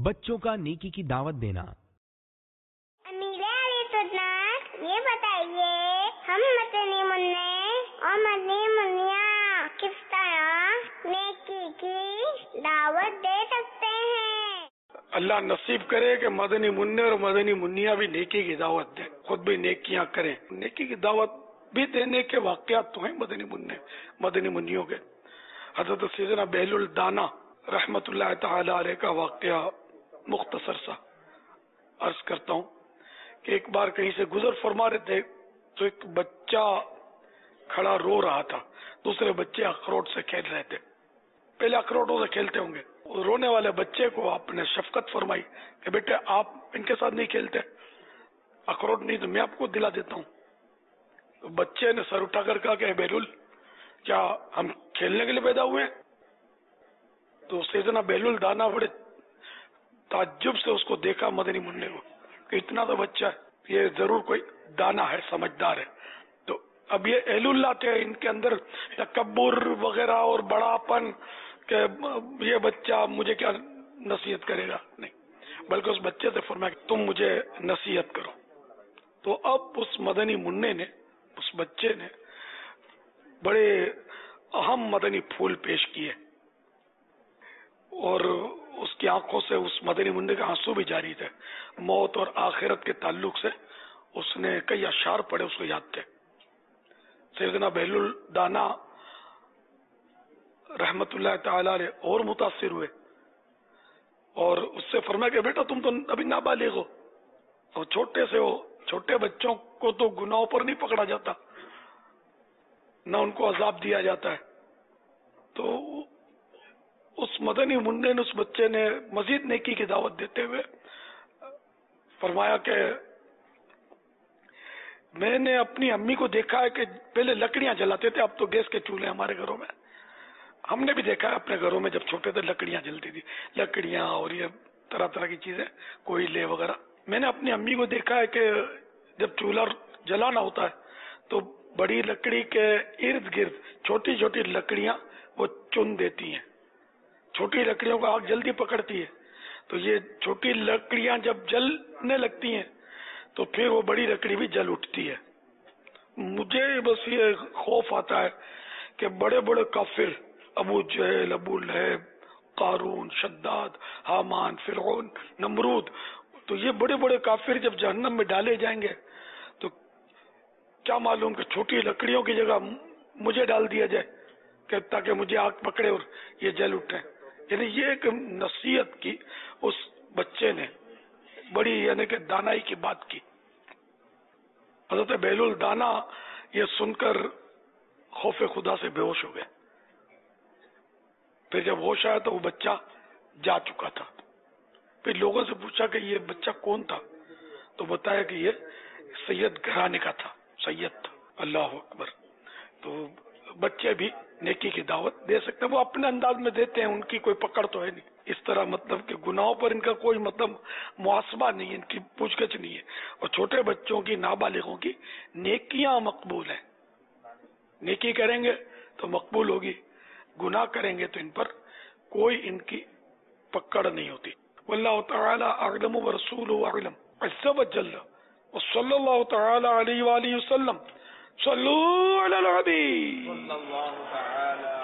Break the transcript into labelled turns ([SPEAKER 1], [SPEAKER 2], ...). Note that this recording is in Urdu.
[SPEAKER 1] بچوں کا نیکی کی دعوت دینا۔
[SPEAKER 2] یہ بتائیے ہم مدنی منع اور مدنی منیا کس طرح نیکی کی دعوت دے سکتے ہیں؟
[SPEAKER 3] اللہ نصیب کرے کہ مدنی منع اور مدنی منیا بھی نیکی کی دعوت دیں، خود بھی نیکیاں کریں۔ نیکی کی دعوت بھی دینے کے واقعات تو ہیں مدنی منع مدنی منیوں کے۔ حضرت سیدنا بہل الدانا رحمت اللہ تعالی علیہ کا واقعہ مختصر سا عرض کرتا ہوں کہ ایک بار کہیں سے گزر فرما رہے تھے تو ایک بچہ کھڑا رو رہا تھا، دوسرے بچے اخروٹ سے کھیل رہے تھے۔ پہلے اخروٹوں سے کھیلتے ہوں گے، رونے والے بچے کو آپ نے شفقت فرمائی کہ بیٹے آپ ان کے ساتھ نہیں کھیلتے، اخروٹ نہیں تو میں آپ کو دلا دیتا ہوں۔ تو بچے نے سر اٹھا کر کہا کہ بہلول کیا ہم کھیلنے کے لیے پیدا ہوئے ہیں؟ تو سیدنا بہلول دانا بڑے تعجب سے اس کو دیکھا مدنی منع کو کہ اتنا تو بچہ ہے، یہ ضرور کوئی دانا ہے، سمجھدار ہے۔ تو اب یہ اہل اللہ تھے، ان کے اندر تکبر وغیرہ اور بڑا پن کہ یہ بچہ مجھے کیا نصیحت کرے گا، نہیں، بلکہ اس بچے سے فرمایا کہ تم مجھے نصیحت کرو۔ تو اب اس مدنی منع نے، اس بچے نے بڑے اہم مدنی پھول پیش کیے اور اس کی آنکھوں سے اس مدنی منع کے آنسو بھی جاری تھے۔ موت اور آخرت کے تعلق سے اس نے کئی اشعار پڑھے، اس کو یاد تھے۔ سیدنا بہل الدانا رحمت اللہ تعالی علیہ اور متاثر ہوئے اور اس سے فرمایا کہ بیٹا تم تو ابھی نابالغ ہو اور چھوٹے سے ہو، چھوٹے بچوں کو تو گناہوں پر نہیں پکڑا جاتا، نہ ان کو عذاب دیا جاتا ہے۔ تو اس مدنی منع نے، اس بچے نے مزید نیکی کی دعوت دیتے ہوئے فرمایا کہ میں نے اپنی امی کو دیکھا ہے کہ پہلے لکڑیاں جلاتے تھے، اب تو گیس کے چولہے ہمارے گھروں میں، ہم نے بھی دیکھا ہے اپنے گھروں میں جب چھوٹے تھے لکڑیاں جلتی تھی، لکڑیاں اور یہ طرح طرح کی چیزیں، کوئلے وغیرہ۔ میں نے اپنی امی کو دیکھا ہے کہ جب چولہا جلانا ہوتا ہے تو بڑی لکڑی کے ارد گرد چھوٹی چھوٹی لکڑیاں وہ چن دیتی ہیں، چھوٹی لکڑیوں کو آگ جلدی پکڑتی ہے، تو یہ چھوٹی لکڑیاں جب جلنے لگتی ہیں تو پھر وہ بڑی لکڑی بھی جل اٹھتی ہے۔ مجھے بس یہ خوف آتا ہے کہ بڑے بڑے کافر، ابو جہل، ابو لہب، قارون، شداد، حامان، فرعون، نمرود، تو یہ بڑے بڑے کافر جب جہنم میں ڈالے جائیں گے تو کیا معلوم کہ چھوٹی لکڑیوں کی جگہ مجھے ڈال دیا جائے کہ تاکہ مجھے آگ پکڑے اور یہ جل اٹھے۔ یعنی یہ ایک نصیحت کی اس بچے نے، بڑی یعنی کہ دانائی کی بات کی۔ حضرت بہل الدانا یہ سن کر خوف خدا سے بے ہوش ہو گئے۔ پھر جب ہوش آیا تو وہ بچہ جا چکا تھا۔ پھر لوگوں سے پوچھا کہ یہ بچہ کون تھا، تو بتایا کہ یہ سید گھرانے کا تھا، سید تھا۔ اللہ اکبر۔ تو بچے بھی نیکی کی دعوت دے سکتے ہیں، وہ اپنے انداز میں دیتے ہیں، ان کی کوئی پکڑ تو ہے نہیں۔ اس طرح مطلب کہ گناہوں پر ان کا کوئی مطلب محاسبہ نہیں ہے، ان کی پوچھ گچھ نہیں ہے۔ اور چھوٹے بچوں کی، نابالغوں کی نیکیاں مقبول ہیں، نیکی کریں گے تو مقبول ہوگی، گناہ کریں گے تو ان پر کوئی ان کی پکڑ نہیں ہوتی۔ واللہ تعالی اعلم ورسولہ اعلم عز وجل، وصلی اللہ تعالی علیہ وآلہ وسلم، صلو علی الحبیب صلی اللہ تعالی